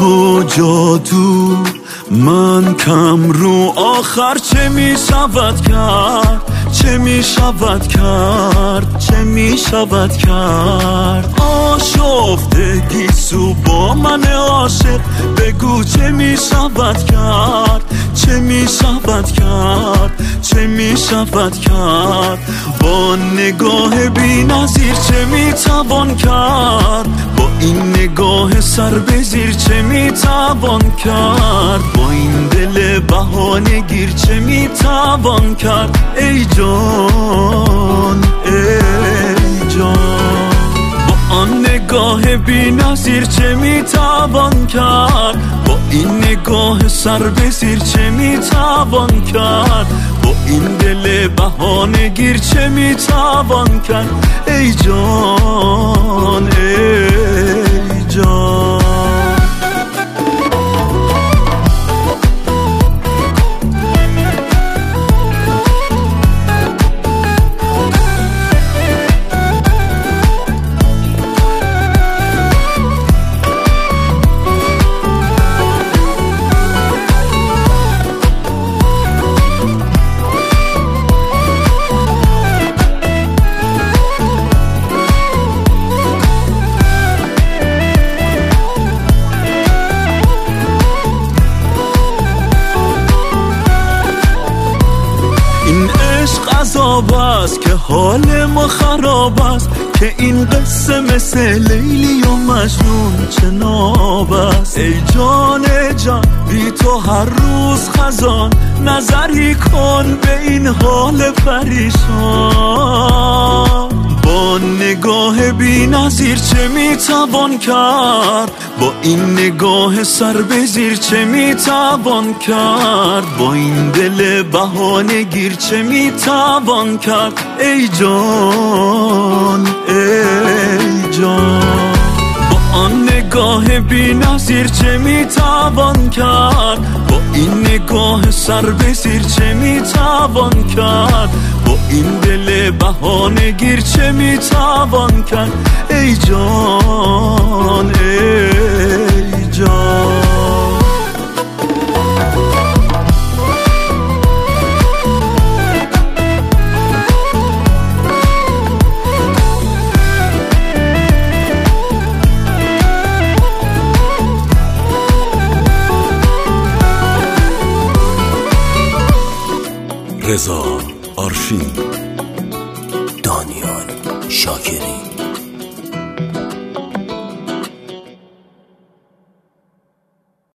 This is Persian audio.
تو جادو من کم رو آخر چه می شود کرد، چه می شود کرد، چه می شود کرد. آشفته گیسو با من عاشق بگو چه می شود کرد، چه می شود کرد، چه می شود کرد. با نگاه بی نظیر چه می توان کرد، با این نگاه سر به زیر چه می توان کرد. با این دل بهانه گیر چه می توان کرد. ای جان ای جان، با آن نگاه بی نظیر چه می توان کرد، با این نگاه سر به زیر چه می توان کرد. با این دل بهانه گیر چه می توان کرد. ای جان ای جان. این عشق عذاب است که حال ما خراب است، که این قصه مثل لیلی و مجنون چناب است. ای جان جان بی تو هر روز خزان، نظری کن به این حال پریشان. با نگاه بی نظیر چه می توان کرد، با این نگاه سر به زیر چه می توان کرد. با این دل بهانه گیر چه می توان کرد. ای جان ای جان، با آن نگاه بی نظیر چه می توان کرد، با این نگاه سر به زیر چه می توان کرد. با این دل بهانه گیر چه می توان کرد. ای جان ای جان. رضا آرشین، دانیال شاکری.